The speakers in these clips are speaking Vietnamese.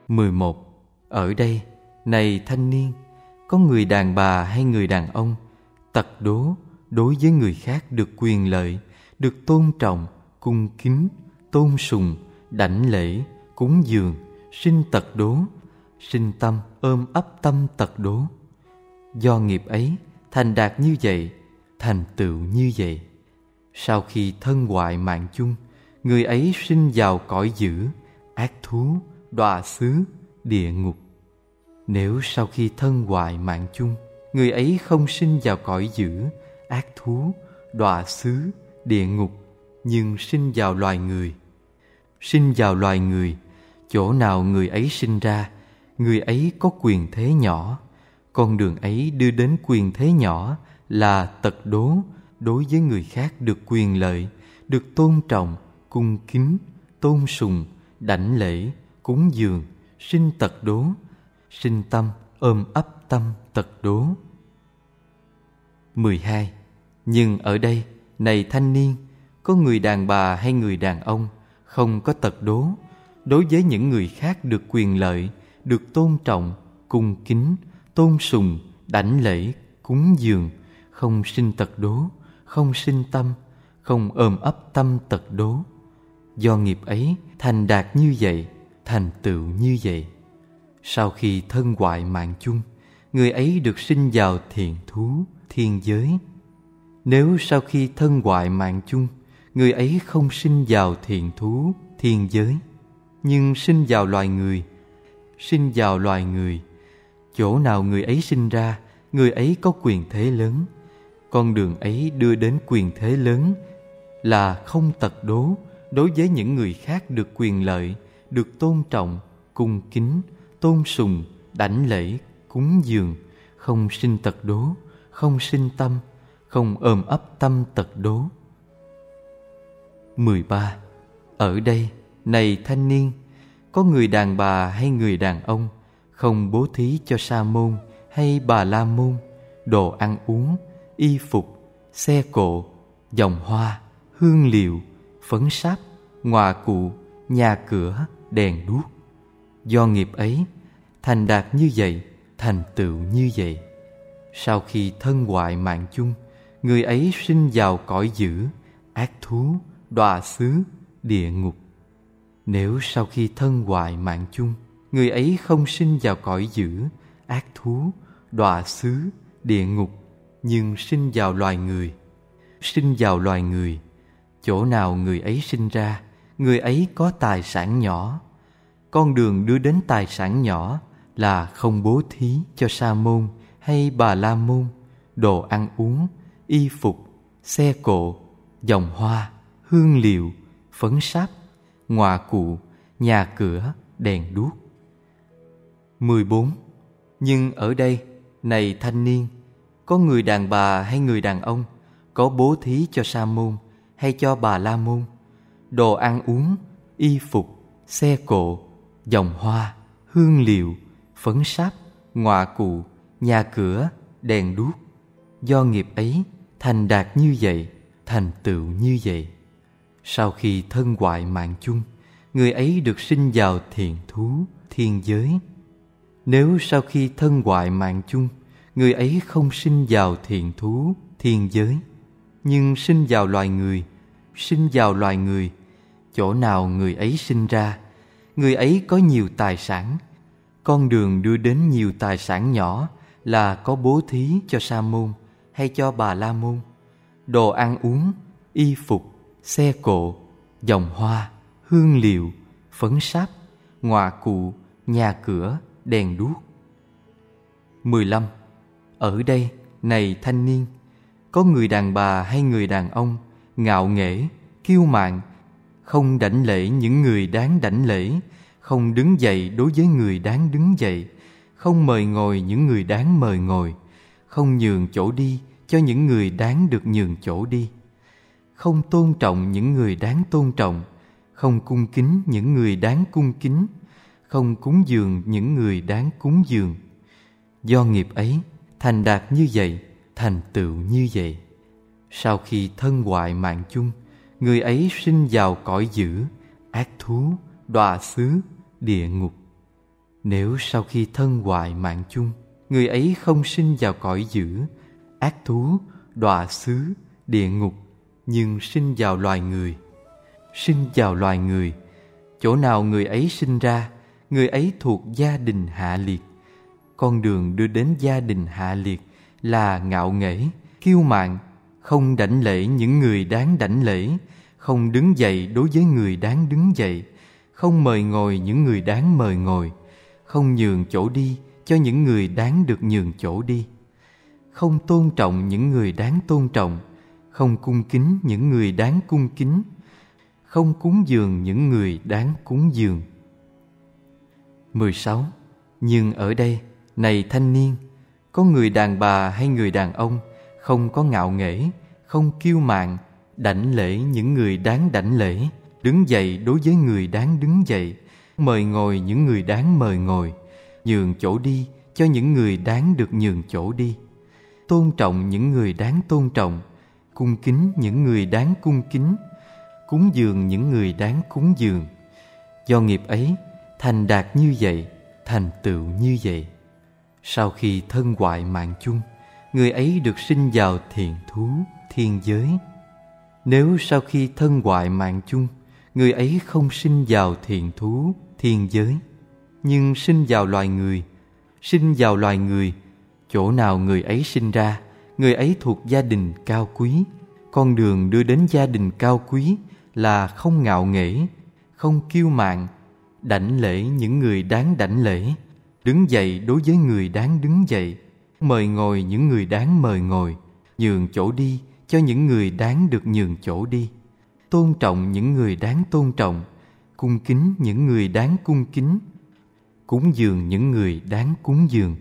11. Ở đây, này thanh niên, có người đàn bà hay người đàn ông tật đố đối với người khác được quyền lợi, được tôn trọng, cung kính, tôn sùng, đảnh lễ, cúng dường, sinh tật đố, sinh tâm ôm ấp tâm tật đố. Do nghiệp ấy thành đạt như vậy, thành tựu như vậy. Sau khi thân hoại mạng chung, người ấy sinh vào cõi dữ, ác thú, đọa xứ, địa ngục. Nếu sau khi thân hoại mạng chung, người ấy không sinh vào cõi dữ, ác thú, đọa xứ, địa ngục, nhưng sinh vào loài người. Sinh vào loài người, chỗ nào người ấy sinh ra, người ấy có quyền thế nhỏ. Con đường ấy đưa đến quyền thế nhỏ là tật đố đối với người khác được quyền lợi, được tôn trọng, cung kính, tôn sùng, đảnh lễ, cúng dường, sinh tật đố, sinh tâm ôm ấp tâm tật đố. 12. Nhưng ở đây, này thanh niên, có người đàn bà hay người đàn ông không có tật đố đối với những người khác được quyền lợi, được tôn trọng, cung kính, tôn sùng, đảnh lễ, cúng dường, không sinh tật đố, không sinh tâm, không ôm ấp tâm tật đố. Do nghiệp ấy thành đạt như vậy, thành tựu như vậy. Sau khi thân hoại mạng chung, người ấy được sinh vào thiện thú, thiên giới. Nếu sau khi thân hoại mạng chung, người ấy không sinh vào thiện thú, thiên giới, nhưng sinh vào loài người, sinh vào loài người, chỗ nào người ấy sinh ra, người ấy có quyền thế lớn. Con đường ấy đưa đến quyền thế lớn là không tật đố đối với những người khác được quyền lợi, được tôn trọng, cung kính, tôn sùng, đảnh lễ, cúng dường, không sinh tật đố, không sinh tâm, không ôm ấp tâm tật đố. 13. Ở đây, này thanh niên, có người đàn bà hay người đàn ông không bố thí cho sa môn hay bà la môn đồ ăn uống, y phục, xe cộ, vòng hoa, hương liệu, phấn sáp, ngọa cụ, nhà cửa, đèn đuốc. Do nghiệp ấy thành đạt như vậy, thành tựu như vậy. Sau khi thân hoại mạng chung, người ấy sinh vào cõi dữ, ác thú, đọa xứ, địa ngục. Nếu sau khi thân hoại mạng chung, người ấy không sinh vào cõi dữ, ác thú, đọa xứ, địa ngục, nhưng sinh vào loài người. Sinh vào loài người, chỗ nào người ấy sinh ra, người ấy có tài sản nhỏ. Con đường đưa đến tài sản nhỏ là không bố thí cho sa môn hay bà la môn đồ ăn uống, y phục, xe cộ, vòng hoa, hương liệu, phấn sáp, ngọa cụ, nhà cửa, đèn đuốc. 14. Nhưng ở đây, này thanh niên, có người đàn bà hay người đàn ông có bố thí cho sa môn hay cho bà la môn đồ ăn uống, y phục, xe cộ, vòng hoa, hương liệu, phấn sáp, ngọa cụ, nhà cửa, đèn đuốc. Do nghiệp ấy thành đạt như vậy, thành tựu như vậy. Sau khi thân hoại mạng chung, người ấy được sinh vào thiện thú, thiên giới. Nếu sau khi thân hoại mạng chung, người ấy không sinh vào thiện thú, thiên giới, nhưng sinh vào loài người, sinh vào loài người, chỗ nào người ấy sinh ra, người ấy có nhiều tài sản. Con đường đưa đến nhiều tài sản nhỏ là có bố thí cho sa môn hay cho bà la môn đồ ăn uống, y phục, xe cộ, vòng hoa, hương liệu, phấn sáp, ngọa cụ, nhà cửa, đèn đuốc. 15. Ở đây, này thanh niên, có người đàn bà hay người đàn ông ngạo nghễ, kiêu mạn, không đảnh lễ những người đáng đảnh lễ, không đứng dậy đối với người đáng đứng dậy, không mời ngồi những người đáng mời ngồi, không nhường chỗ đi cho những người đáng được nhường chỗ đi, không tôn trọng những người đáng tôn trọng, không cung kính những người đáng cung kính, không cúng dường những người đáng cúng dường. Do nghiệp ấy thành đạt như vậy, thành tựu như vậy. Sau khi thân hoại mạng chung, người ấy sinh vào cõi dữ, ác thú, đọa xứ, địa ngục. Nếu sau khi thân hoại mạng chung, người ấy không sinh vào cõi dữ, ác thú, đọa xứ, địa ngục, nhưng sinh vào loài người. Sinh vào loài người, chỗ nào người ấy sinh ra, người ấy thuộc gia đình hạ liệt. Con đường đưa đến gia đình hạ liệt là ngạo nghễ, kiêu mạn, không đảnh lễ những người đáng đảnh lễ, không đứng dậy đối với người đáng đứng dậy, không mời ngồi những người đáng mời ngồi, không nhường chỗ đi cho những người đáng được nhường chỗ đi, không tôn trọng những người đáng tôn trọng, không cung kính những người đáng cung kính, không cúng dường những người đáng cúng dường. 16. Nhưng ở đây, này thanh niên, có người đàn bà hay người đàn ông không có ngạo nghễ, không kiêu mạn, đảnh lễ những người đáng đảnh lễ, đứng dậy đối với người đáng đứng dậy, mời ngồi những người đáng mời ngồi, nhường chỗ đi cho những người đáng được nhường chỗ đi, tôn trọng những người đáng tôn trọng, cung kính những người đáng cung kính, cúng dường những người đáng cúng dường. Do nghiệp ấy, thành đạt như vậy, thành tựu như vậy. Sau khi thân hoại mạng chung, người ấy được sinh vào thiện thú, thiên giới. Nếu sau khi thân hoại mạng chung, người ấy không sinh vào thiện thú, thiên giới, nhưng sinh vào loài người, sinh vào loài người, chỗ nào người ấy sinh ra, người ấy thuộc gia đình cao quý. Con đường đưa đến gia đình cao quý là không ngạo nghễ, không kiêu mạn, đảnh lễ những người đáng đảnh lễ, đứng dậy đối với người đáng đứng dậy, mời ngồi những người đáng mời ngồi, nhường chỗ đi cho những người đáng được nhường chỗ đi, tôn trọng những người đáng tôn trọng, cung kính những người đáng cung kính, cúng dường những người đáng cúng dường.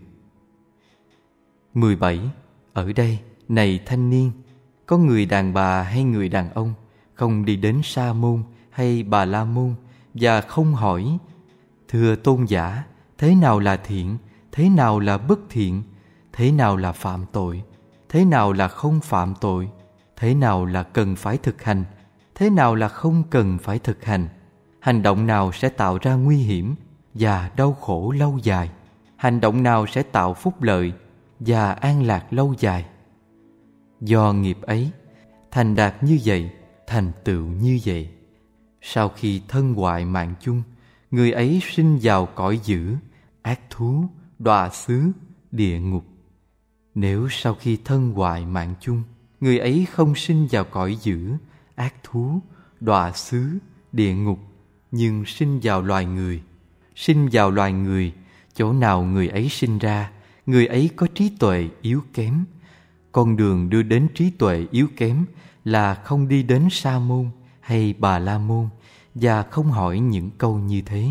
17. Ở đây, này thanh niên, có người đàn bà hay người đàn ông không đi đến Sa môn hay Bà La môn và không hỏi: thưa tôn giả, thế nào là thiện, thế nào là bất thiện, thế nào là phạm tội, thế nào là không phạm tội, thế nào là cần phải thực hành, thế nào là không cần phải thực hành, hành động nào sẽ tạo ra nguy hiểm và đau khổ lâu dài, hành động nào sẽ tạo phúc lợi và an lạc lâu dài. Do nghiệp ấy, thành đạt như vậy, thành tựu như vậy. Sau khi thân hoại mạng chung, người ấy sinh vào cõi dữ, ác thú, đọa xứ, địa ngục. Nếu sau khi thân hoại mạng chung, người ấy không sinh vào cõi dữ, ác thú, đọa xứ, địa ngục, nhưng sinh vào loài người. Sinh vào loài người, chỗ nào người ấy sinh ra, người ấy có trí tuệ yếu kém. Con đường đưa đến trí tuệ yếu kém là không đi đến Sa môn hay Bà La môn và không hỏi những câu như thế.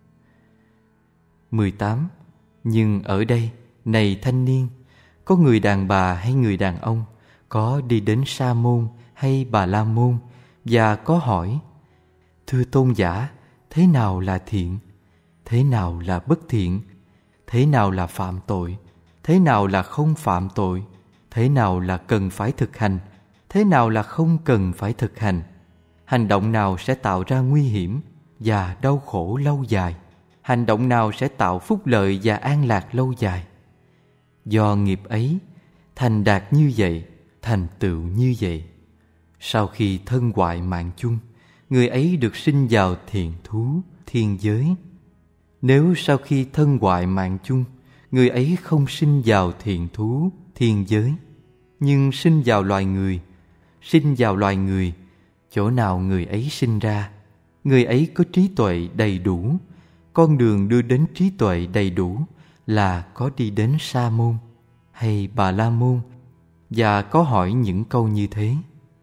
18. Nhưng ở đây, này thanh niên, có người đàn bà hay người đàn ông có đi đến Sa môn hay Bà La môn và có hỏi: thưa tôn giả, thế nào là thiện, thế nào là bất thiện, thế nào là phạm tội, thế nào là không phạm tội, thế nào là cần phải thực hành, thế nào là không cần phải thực hành, hành động nào sẽ tạo ra nguy hiểm và đau khổ lâu dài, hành động nào sẽ tạo phúc lợi và an lạc lâu dài. Do nghiệp ấy, thành đạt như vậy, thành tựu như vậy. Sau khi thân hoại mạng chung, người ấy được sinh vào thiện thú, thiên giới. Nếu sau khi thân hoại mạng chung, người ấy không sinh vào thiện thú, thiên giới, nhưng sinh vào loài người, sinh vào loài người, chỗ nào người ấy sinh ra, người ấy có trí tuệ đầy đủ. Con đường đưa đến trí tuệ đầy đủ là có đi đến Sa môn hay Bà La môn và có hỏi những câu như thế.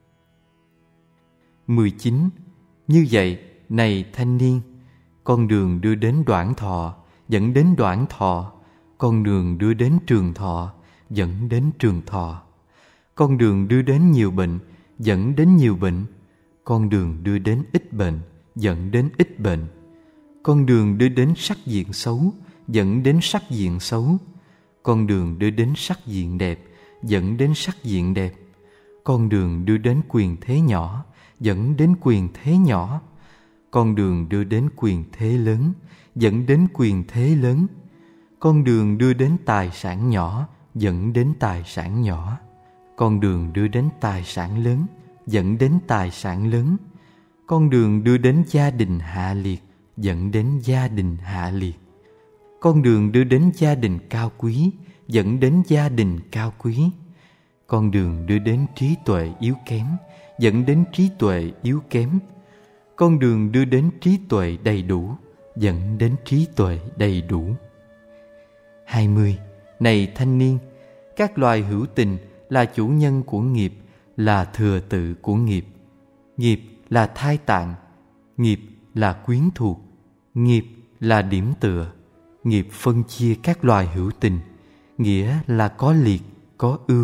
19. Như vậy, này thanh niên, con đường đưa đến đoạn thọ dẫn đến đoạn thọ, con đường đưa đến trường thọ dẫn đến trường thọ, con đường đưa đến nhiều bệnh dẫn đến nhiều bệnh, con đường đưa đến ít bệnh dẫn đến ít bệnh, con đường đưa đến sắc diện xấu dẫn đến sắc diện xấu, con đường đưa đến sắc diện đẹp dẫn đến sắc diện đẹp, con đường đưa đến quyền thế nhỏ dẫn đến quyền thế nhỏ, Con đường đưa đến quyền thế lớn dẫn đến quyền thế lớn. Con đường đưa đến tài sản nhỏ dẫn đến tài sản nhỏ. Con đường đưa đến tài sản lớn dẫn đến tài sản lớn. Con đường đưa đến gia đình hạ liệt dẫn đến gia đình hạ liệt. Con đường đưa đến gia đình cao quý dẫn đến gia đình cao quý. Con đường đưa đến trí tuệ yếu kém dẫn đến trí tuệ yếu kém. Con đường đưa đến trí tuệ đầy đủ dẫn đến trí tuệ đầy đủ. 20. Này thanh niên, các loài hữu tình là chủ nhân của nghiệp, là thừa tự của nghiệp. Nghiệp là thai tạng, nghiệp là quyến thuộc, nghiệp là điểm tựa. Nghiệp phân chia các loài hữu tình, nghĩa là có liệt, có ưu.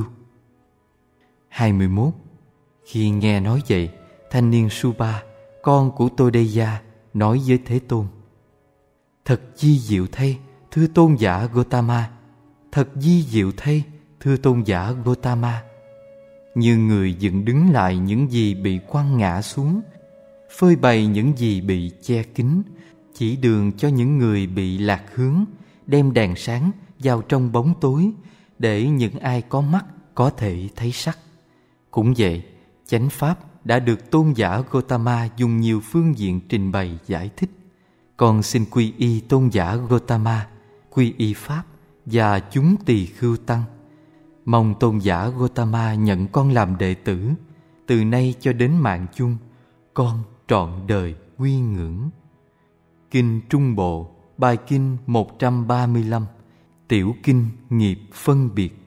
21. Khi nghe nói vậy, thanh niên Supa, con của Todeya, nói với Thế Tôn: Thật di diệu thay, thưa tôn giả Gotama. Thật di diệu thay, thưa tôn giả Gotama. Như người dựng đứng lại những gì bị quăng ngã xuống, phơi bày những gì bị che kín, chỉ đường cho những người bị lạc hướng, đem đèn sáng vào trong bóng tối, để những ai có mắt có thể thấy sắc. Cũng vậy, chánh pháp đã được tôn giả Gotama dùng nhiều phương diện trình bày giải thích. Con xin quy y tôn giả Gotama, quy y pháp và chúng tỳ khưu tăng. Mong tôn giả Gotama nhận con làm đệ tử. Từ nay cho đến mạng chung, con trọn đời quy ngưỡng. Kinh Trung Bộ, bài kinh 135, Tiểu kinh nghiệp phân biệt.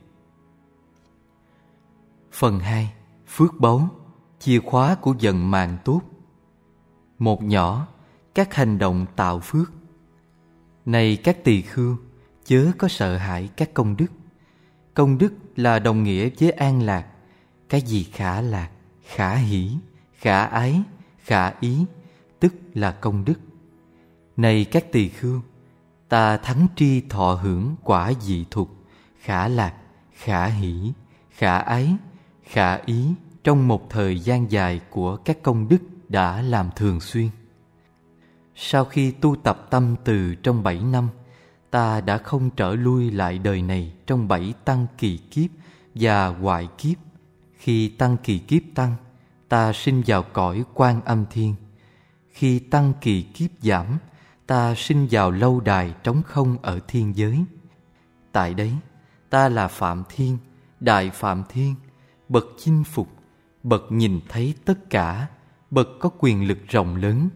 Phần 2. Phước báu, chìa khóa của vận mạng tốt. Một nhỏ, các hành động tạo phước. Này các tỳ khưu, chớ có sợ hãi các công đức. Công đức là đồng nghĩa với an lạc. Cái gì khả lạc, khả hỷ, khả ái, khả ý, tức là công đức. Này các tỳ khưu, ta thắng tri thọ hưởng quả dị thục, khả lạc, khả hỷ, khả ái, khả ý trong một thời gian dài của các công đức đã làm thường xuyên. Sau khi tu tập tâm từ trong 7 năm, ta đã không trở lui lại đời này trong 7 tăng kỳ kiếp và hoại kiếp. Khi tăng kỳ kiếp tăng, ta sinh vào cõi Quan Âm Thiên. Khi tăng kỳ kiếp giảm, ta sinh vào lâu đài trống không ở thiên giới. Tại đấy, ta là Phạm Thiên, Đại Phạm Thiên, bậc chinh phục, bậc nhìn thấy tất cả, bậc có quyền lực rộng lớn.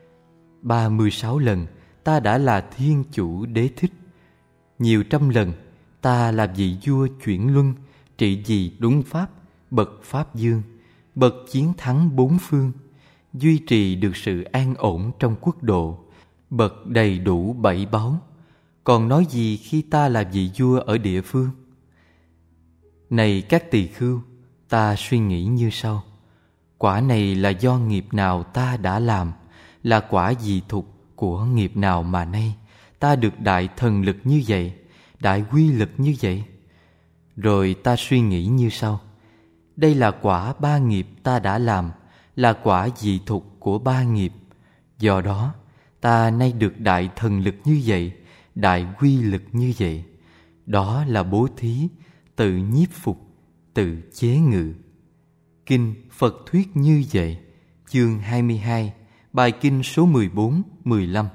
36 lần ta đã là Thiên Chủ Đế Thích. Nhiều trăm lần ta là vị vua chuyển luân, trị vì đúng pháp, bậc Pháp Dương, bậc chiến thắng bốn phương, duy trì được sự an ổn trong quốc độ, bậc đầy đủ bảy báu. Còn nói gì khi ta là vị vua ở địa phương? Này các tỳ khưu, ta suy nghĩ như sau: quả này là do nghiệp nào ta đã làm, là quả dị thục của nghiệp nào mà nay ta được đại thần lực như vậy, đại quy lực như vậy? Rồi ta suy nghĩ như sau: đây là quả ba nghiệp ta đã làm, là quả dị thục của ba nghiệp. Do đó ta nay được đại thần lực như vậy, đại quy lực như vậy. Đó là bố thí, tự nhiếp phục, tự chế ngự. Kinh Phật thuyết như vậy, chương 22, bài kinh số 14, 15.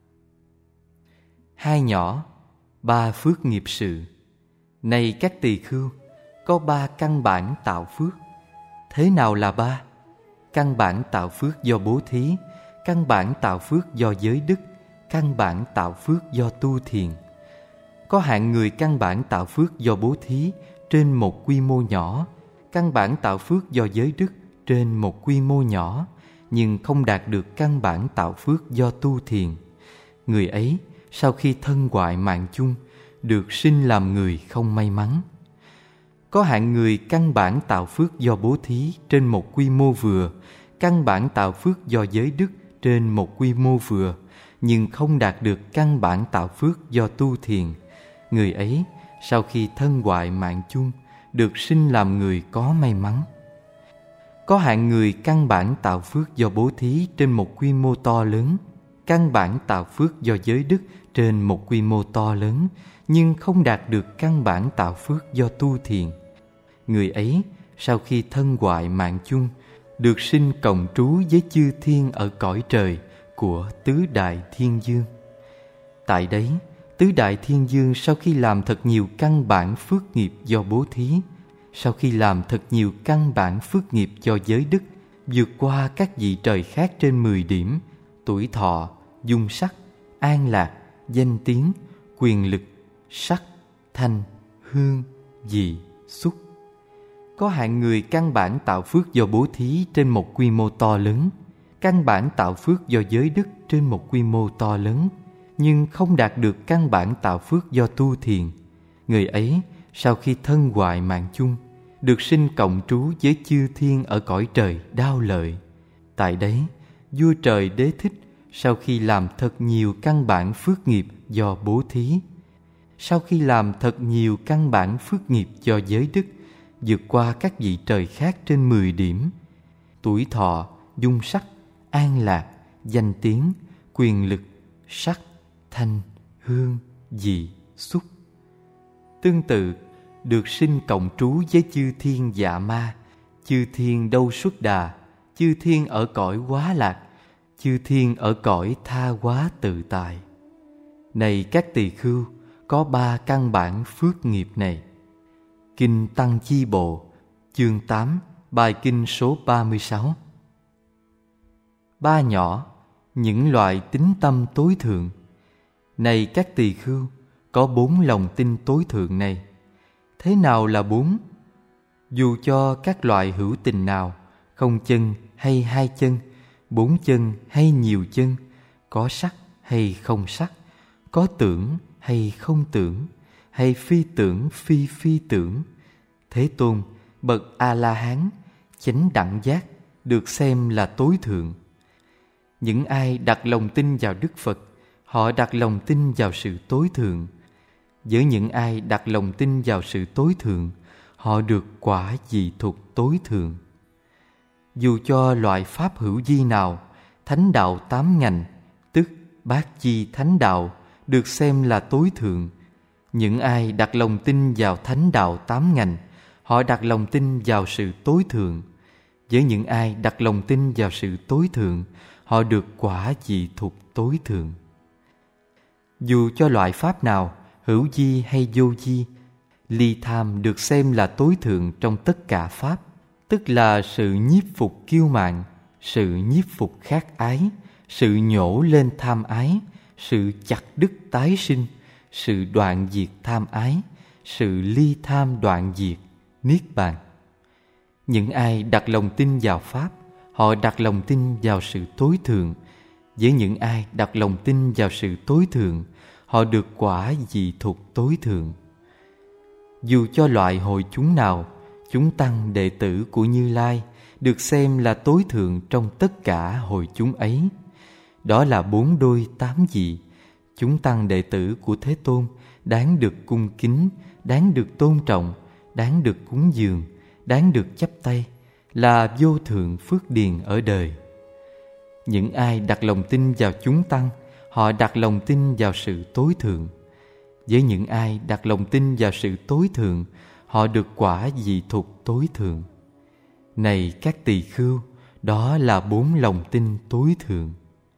Hai nhỏ, ba phước nghiệp sự. Này các tỳ khưu, có ba căn bản tạo phước. Thế nào là ba? Căn bản tạo phước do bố thí, căn bản tạo phước do giới đức, căn bản tạo phước do tu thiền. Có hạng người căn bản tạo phước do bố thí trên một quy mô nhỏ, căn bản tạo phước do giới đức trên một quy mô nhỏ, nhưng không đạt được căn bản tạo phước do tu thiền. Người ấy sau khi thân hoại mạng chung, được sinh làm người không may mắn. Có hạng người căn bản tạo phước do bố thí trên một quy mô vừa, căn bản tạo phước do giới đức trên một quy mô vừa, nhưng không đạt được căn bản tạo phước do tu thiền. Người ấy sau khi thân hoại mạng chung, được sinh làm người có may mắn. Có hạng người căn bản tạo phước do bố thí trên một quy mô to lớn, căn bản tạo phước do giới đức trên một quy mô to lớn, nhưng không đạt được căn bản tạo phước do tu thiền. Người ấy sau khi thân hoại mạng chung, được sinh cộng trú với chư thiên ở cõi trời của tứ đại thiên dương. Tại đấy, tứ đại thiên dương sau khi làm thật nhiều căn bản phước nghiệp do bố thí, sau khi làm thật nhiều căn bản phước nghiệp do giới đức, vượt qua các vị trời khác trên 10 điểm: tuổi thọ, dung sắc, an lạc, danh tiếng, quyền lực, sắc, thanh, hương, vị, xúc. Có hạng người căn bản tạo phước do bố thí trên một quy mô to lớn, căn bản tạo phước do giới đức trên một quy mô to lớn, nhưng không đạt được căn bản tạo phước do tu thiền. Người ấy sau khi thân hoại mạng chung, được sinh cộng trú với chư thiên ở cõi trời Đao Lợi. Tại đấy, vua trời Đế Thích sau khi làm thật nhiều căn bản phước nghiệp do bố thí, sau khi làm thật nhiều căn bản phước nghiệp do giới đức, vượt qua các vị trời khác trên 10 điểm: tuổi thọ, dung sắc, an lạc, danh tiếng, quyền lực, sắc, thanh, hương, vị, xúc. Tương tự, được sinh cộng trú với chư thiên Dạ Ma, chư thiên Đâu Xuất Đà, chư thiên ở cõi Quá Lạc, chư thiên ở cõi Tha Hóa Tự Tại. Này các tỳ khưu, có 3 căn bản phước nghiệp này. Kinh Tăng Chi Bộ, chương 8, bài kinh số 36. 3 nhỏ, những loại tín tâm tối thượng. Này các tỳ khưu, có 4 lòng tin tối thượng này. Thế nào là 4? Dù cho các loại hữu tình nào, không chân hay 2 chân, 4 chân hay nhiều chân, có sắc hay không sắc, có tưởng hay không tưởng, hay phi tưởng phi phi tưởng, Thế Tôn, bậc A-la-hán, chánh đẳng giác, được xem là tối thượng. Những ai đặt lòng tin vào Đức Phật, họ đặt lòng tin vào sự tối thượng. Với những ai đặt lòng tin vào sự tối thượng, họ được quả vị thục tối thượng. Dù cho loại pháp hữu vi nào, thánh đạo 8 ngành, tức bát chi thánh đạo, được xem là tối thượng. Những ai đặt lòng tin vào thánh đạo 8 ngành, họ đặt lòng tin vào sự tối thượng. Với những ai đặt lòng tin vào sự tối thượng, họ được quả vị thục tối thượng. Dù cho loại pháp nào, hữu vi hay vô vi, ly tham được xem là tối thượng trong tất cả pháp, tức là sự nhiếp phục kiêu mạn, sự nhiếp phục khát ái, sự nhổ lên tham ái, sự chặt đứt tái sinh, sự đoạn diệt tham ái, sự ly tham đoạn diệt, niết bàn. Những ai đặt lòng tin vào pháp, họ đặt lòng tin vào sự tối thượng. Với những ai đặt lòng tin vào sự tối thượng, họ được quả vị thục tối thượng. Dù cho loại hội chúng nào, chúng tăng đệ tử của Như Lai được xem là tối thượng trong tất cả hội chúng ấy. Đó là 4 đôi 8 vị, chúng tăng đệ tử của Thế Tôn, đáng được cung kính, đáng được tôn trọng, đáng được cúng dường, đáng được chắp tay, là vô thượng phước điền ở đời. Những ai đặt lòng tin vào chúng tăng, họ đặt lòng tin vào sự tối thượng. Với những ai đặt lòng tin vào sự tối thượng, họ được quả vị thục tối thượng. Này các tỳ khưu, đó là 4 lòng tin tối thượng.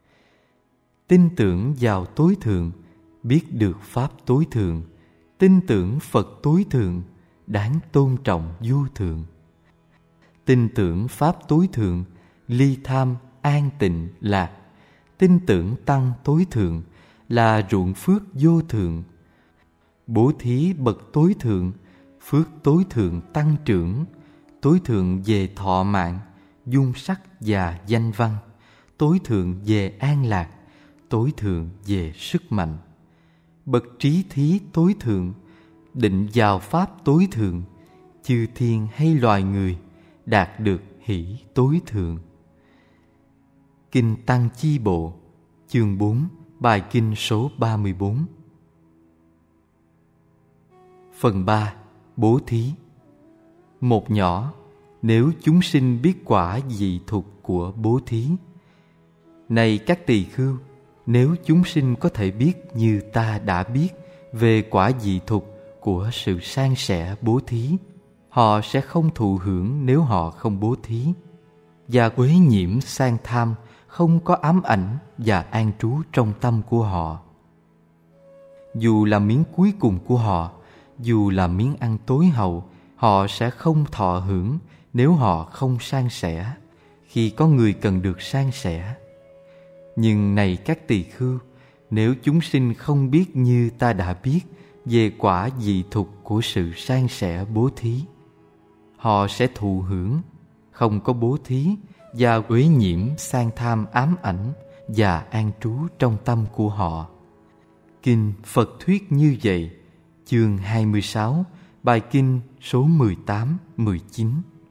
Tin tưởng vào tối thượng, biết được pháp tối thượng, tin tưởng Phật tối thượng, đáng tôn trọng vô thượng. Tin tưởng pháp tối thượng, ly tham, an tịnh, lạc. Tin tưởng tăng tối thượng, là ruộng phước vô thượng. Bố thí bậc tối thượng, phước tối thượng tăng trưởng, tối thượng về thọ mạng, dung sắc và danh văn, tối thượng về an lạc, tối thượng về sức mạnh. Bậc trí thí tối thượng, định vào pháp tối thượng, chư thiên hay loài người đạt được hỷ tối thượng. Kinh Tăng Chi Bộ, chương 4, bài kinh số 34. Phần 3. Bố thí. Một nhỏ, nếu chúng sinh biết quả dị thục của bố thí. Này các tỳ khưu, nếu chúng sinh có thể biết như ta đã biết về quả dị thục của sự san sẻ bố thí, họ sẽ không thụ hưởng nếu họ không bố thí. Và uế nhiễm sang tham không có ám ảnh và an trú trong tâm của họ. Dù là miếng cuối cùng của họ, dù là miếng ăn tối hậu, họ sẽ không thọ hưởng nếu họ không san sẻ, khi có người cần được san sẻ. Nhưng này các tỳ khưu, nếu chúng sinh không biết như ta đã biết về quả dị thục của sự san sẻ bố thí, họ sẽ thụ hưởng, không có bố thí, và uế nhiễm sang tham ám ảnh và an trú trong tâm của họ. Kinh Phật thuyết như vậy, chương 26, bài kinh số 18-19.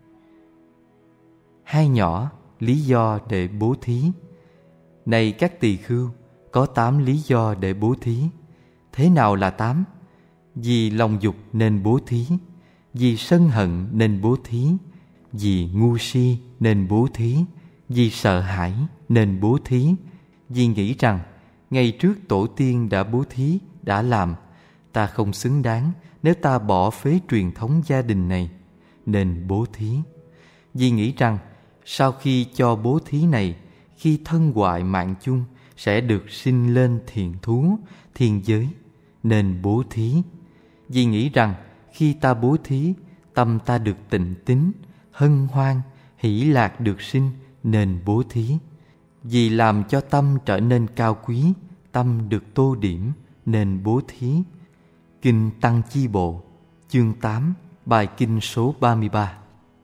Hai nhỏ, lý do để bố thí. Này các tỳ khưu, có 8 lý do để bố thí. Thế nào là 8? Vì lòng dục nên bố thí, vì sân hận nên bố thí, vì ngu si nên bố thí, vì sợ hãi nên bố thí, vì nghĩ rằng ngày trước tổ tiên đã bố thí, đã làm, ta không xứng đáng nếu ta bỏ phế truyền thống gia đình này, nên bố thí. Vì nghĩ rằng sau khi cho bố thí này, khi thân hoại mạng chung sẽ được sinh lên thiện thú, thiên giới, nên bố thí. Vì nghĩ rằng khi ta bố thí, tâm ta được tịnh tín, hân hoan, hỷ lạc được sinh, nên bố thí. Vì làm cho tâm trở nên cao quý, tâm được tô điểm, nên bố thí. Kinh Tăng Chi Bộ, chương 8, bài kinh số 33.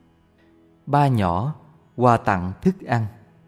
Ba nhỏ, quà tặng thức ăn.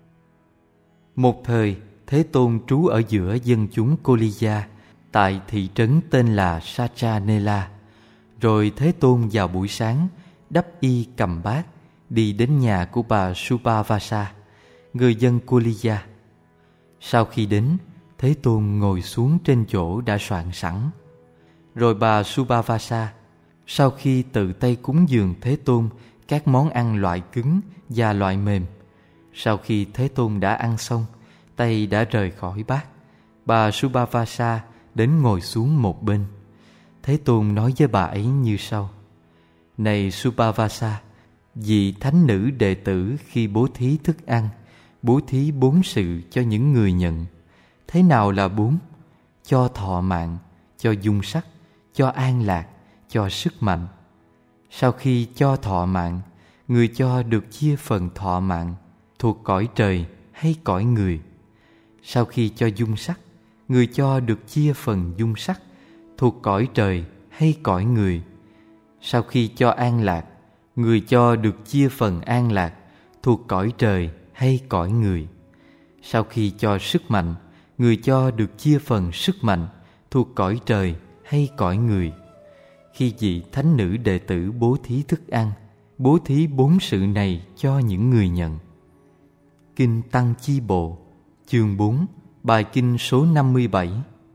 Một thời, Thế Tôn trú ở giữa dân chúng Koliya, tại thị trấn tên là Sachanela. Rồi Thế Tôn vào buổi sáng, đắp y cầm bát, đi đến nhà của bà Subhavasa, người dân Koliya. Sau khi đến, Thế Tôn ngồi xuống trên chỗ đã soạn sẵn. Rồi bà Subhavasa, sau khi tự tay cúng dường Thế Tôn các món ăn loại cứng và loại mềm, sau khi Thế Tôn đã ăn xong, tay đã rời khỏi bát, bà Subhavasa đến ngồi xuống một bên. Thế Tôn nói với bà ấy như sau: Này Subhavasa, vị thánh nữ đệ tử khi bố thí thức ăn, bố thí 4 sự cho những người nhận. Thế nào là 4? Cho thọ mạng, cho dung sắc, cho an lạc, cho sức mạnh. Sau khi cho thọ mạng, người cho được chia phần thọ mạng thuộc cõi trời hay cõi người. Sau khi cho dung sắc, người cho được chia phần dung sắc thuộc cõi trời hay cõi người. Sau khi cho an lạc, người cho được chia phần an lạc thuộc cõi trời hay cõi người. Sau khi cho sức mạnh, người cho được chia phần sức mạnh thuộc cõi trời hay cõi người. Khi vị thánh nữ đệ tử bố thí thức ăn, bố thí 4 sự này cho những người nhận. Kinh Tăng Chi Bộ, chương 4, bài kinh số 57.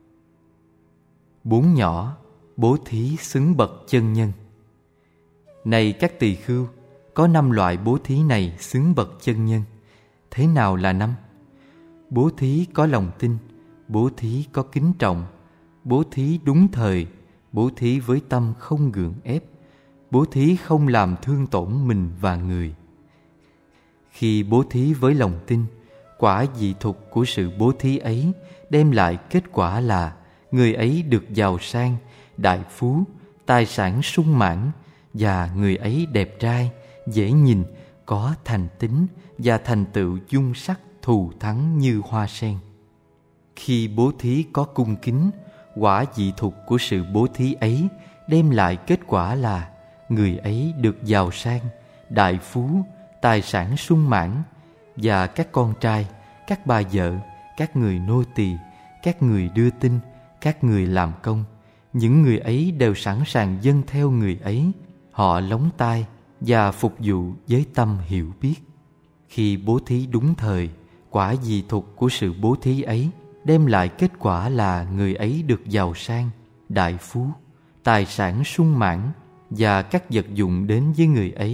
4 nhỏ, bố thí xứng bậc chân nhân. Này các tỳ khưu, có 5 loại bố thí này xứng bậc chân nhân. Thế nào là 5? Bố thí có lòng tin, bố thí có kính trọng, bố thí đúng thời, bố thí với tâm không gượng ép, bố thí không làm thương tổn mình và người. Khi bố thí với lòng tin, quả dị thục của sự bố thí ấy đem lại kết quả là người ấy được giàu sang, đại phú, tài sản sung mãn, và người ấy đẹp trai, dễ nhìn, có thành tín và thành tựu dung sắc thù thắng như hoa sen. Khi bố thí có cung kính, quả dị thục của sự bố thí ấy đem lại kết quả là người ấy được giàu sang, đại phú, tài sản sung mãn, và các con trai, các bà vợ, các người nô tỳ, các người đưa tin, các người làm công, những người ấy đều sẵn sàng dâng theo người ấy. Họ lóng tai và phục vụ với tâm hiểu biết. Khi bố thí đúng thời, quả dị thục của sự bố thí ấy đem lại kết quả là người ấy được giàu sang, đại phú, tài sản sung mãn, và các vật dụng đến với người ấy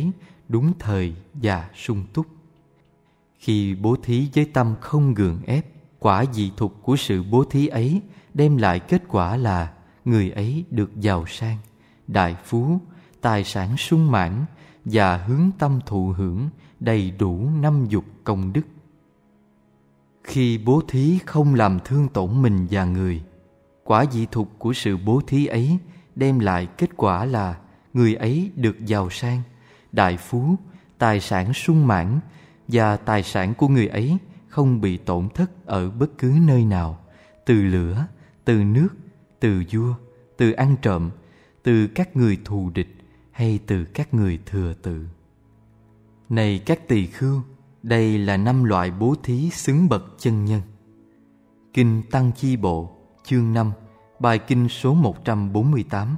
đúng thời và sung túc. Khi bố thí với tâm không gượng ép, quả dị thục của sự bố thí ấy đem lại kết quả là người ấy được giàu sang, đại phú, tài sản sung mãn và hướng tâm thụ hưởng đầy đủ 50 công đức. Khi bố thí không làm thương tổn mình và người, quả dị thục của sự bố thí ấy đem lại kết quả là người ấy được giàu sang, đại phú, tài sản sung mãn và tài sản của người ấy không bị tổn thất ở bất cứ nơi nào, từ lửa, từ nước, từ vua, từ ăn trộm, từ các người thù địch hay từ các người thừa tự. Này các tỳ khưu, đây là 5 loại bố thí xứng bậc chân nhân. Kinh Tăng Chi Bộ, chương 5, bài kinh số 148.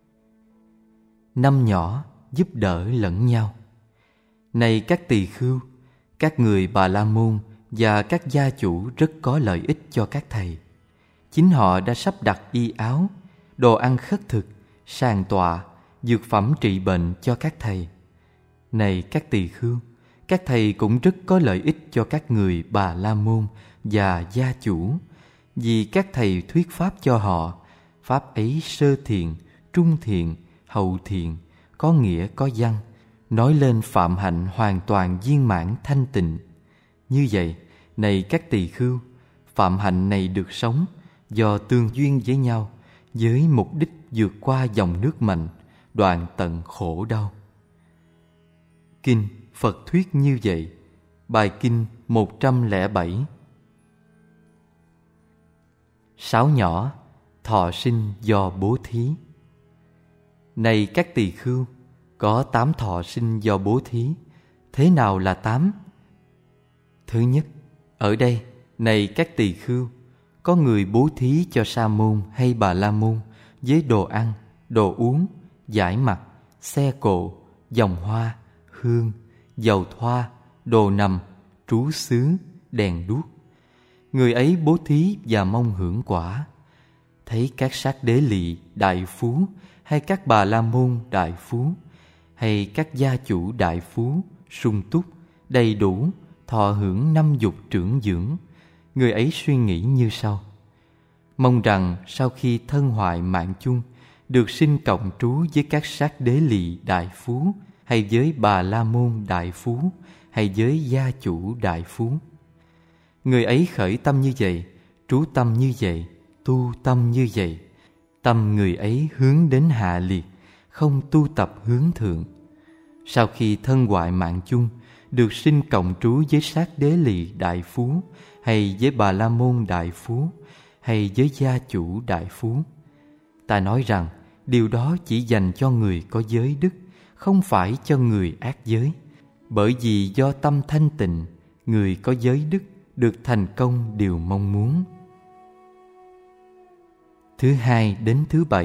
5 nhỏ giúp đỡ lẫn nhau. Này các tỳ khưu, các người Bà La Môn và các gia chủ rất có lợi ích cho các thầy. Chính họ đã sắp đặt y áo, đồ ăn khất thực, sàn tọa, dược phẩm trị bệnh cho các thầy. Này các tỳ khưu, các thầy cũng rất có lợi ích cho các người Bà La Môn và gia chủ, vì các thầy thuyết pháp cho họ. Pháp ấy sơ thiện, trung thiện, hậu thiện, có nghĩa có văn, nói lên phạm hạnh hoàn toàn viên mãn thanh tịnh. Như vậy, này các tỳ khưu, phạm hạnh này được sống do tương duyên với nhau, với mục đích vượt qua dòng nước mạnh, đoạn tận khổ đau. Kinh Phật thuyết như vậy. Bài kinh 107. 6 nhỏ thọ sinh do bố thí. Này các tỳ khưu, có 8 thọ sinh do bố thí. Thế nào là 8? Thứ nhất, ở đây, này các tỳ khưu, có người bố thí cho Sa môn hay Bà La môn với đồ ăn, đồ uống, vải mặc, xe cộ, vòng hoa, hương, dầu thoa, đồ nằm, trú xứ, đèn đuốc. Người ấy bố thí và mong hưởng quả. Thấy các sát đế lỵ đại phú, hay các Bà La môn đại phú, hay các gia chủ đại phú sung túc, đầy đủ, thọ hưởng 50 trưởng dưỡng, người ấy suy nghĩ như sau: mong rằng sau khi thân hoại mạng chung, được sinh cộng trú với các sát đế lỵ đại phú, hay với Bà La môn đại phú, hay với gia chủ đại phú. Người ấy khởi tâm như vậy, trú tâm như vậy, tu tâm như vậy. Tâm người ấy hướng đến hạ liệt, không tu tập hướng thượng. Sau khi thân hoại mạng chung, được sinh cộng trú với sát đế lỵ đại phú, hay với Bà La môn đại phú, hay với gia chủ đại phú. Ta nói rằng điều đó chỉ dành cho người có giới đức, không phải cho người ác giới. Bởi vì do tâm thanh tịnh, người có giới đức được thành công điều mong muốn. Thứ 2 đến thứ 7.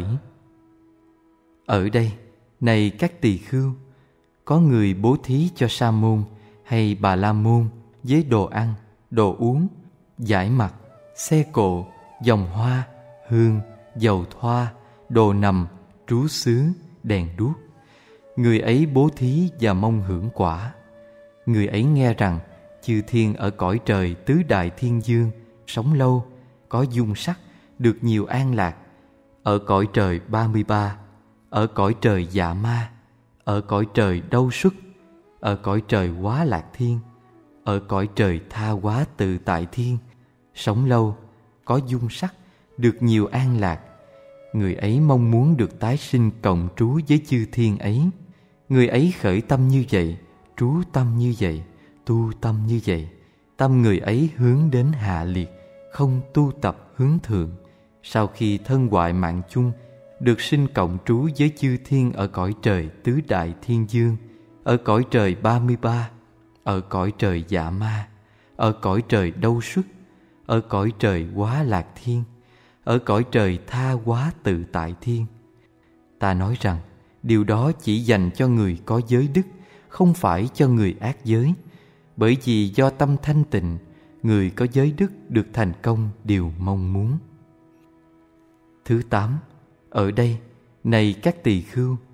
Ở đây, này các tỳ khưu, có người bố thí cho Sa môn hay Bà La môn với đồ ăn, đồ uống, vải mặc, xe cộ, vòng hoa, hương, dầu thoa, đồ nằm, trú xứ, đèn đuốc. Người ấy bố thí và mong hưởng quả. Người ấy nghe rằng chư thiên ở cõi trời tứ đại thiên dương sống lâu, có dung sắc, được nhiều an lạc. Ở cõi trời 33, ở cõi trời Dạ Ma, ở cõi trời Đâu Xuất, ở cõi trời Quá Lạc Thiên, ở cõi trời Tha Hóa Tự Tại Thiên, sống lâu, có dung sắc, được nhiều an lạc. Người ấy mong muốn được tái sinh cộng trú với chư thiên ấy. Người ấy khởi tâm như vậy, trú tâm như vậy, tu tâm như vậy. Tâm người ấy hướng đến hạ liệt, không tu tập hướng thượng. Sau khi thân hoại mạng chung, được sinh cộng trú với chư thiên ở cõi trời tứ đại thiên dương, ở cõi trời 33, ở cõi trời Dạ Ma, ở cõi trời Đâu Xuất, ở cõi trời Quá Lạc Thiên, ở cõi trời Tha Hóa Tự Tại Thiên. Ta nói rằng điều đó chỉ dành cho người có giới đức, không phải cho người ác giới. Bởi vì do tâm thanh tịnh, người có giới đức được thành công điều mong muốn. Thứ 8. Ở đây, này các tỳ khưu,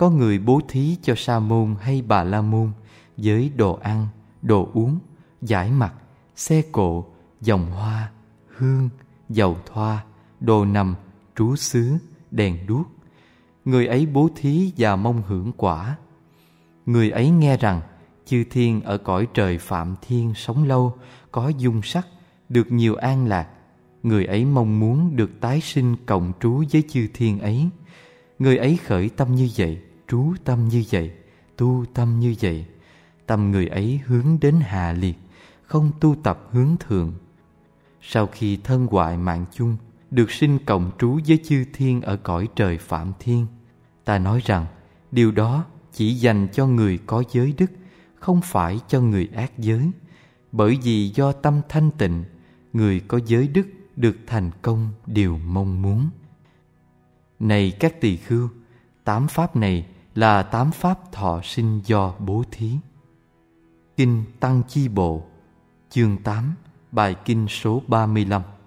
Có người bố thí cho Sa môn hay Bà La môn với đồ ăn, đồ uống, dải mặt, xe cộ, vòng hoa, hương, dầu thoa, đồ nằm, trú xứ, đèn đuốc. Người ấy bố thí và mong hưởng quả. Người ấy nghe rằng chư thiên ở cõi trời Phạm Thiên sống lâu, có dung sắc, được nhiều an lạc. Người ấy mong muốn được tái sinh cộng trú với chư thiên ấy. Người ấy khởi tâm như vậy, trú tâm như vậy, tu tâm như vậy. Tâm người ấy hướng đến hạ liệt, không tu tập hướng thượng. Sau khi thân hoại mạng chung, được sinh cộng trú với chư thiên ở cõi trời Phạm Thiên. Ta nói rằng điều đó chỉ dành cho người có giới đức, không phải cho người ác giới. Bởi vì do tâm thanh tịnh, người có giới đức được thành công điều mong muốn. Này các tỳ khưu, 8 pháp này là 8 pháp thọ sinh do bố thí. Kinh Tăng Chi Bộ, chương 8, bài kinh số 35.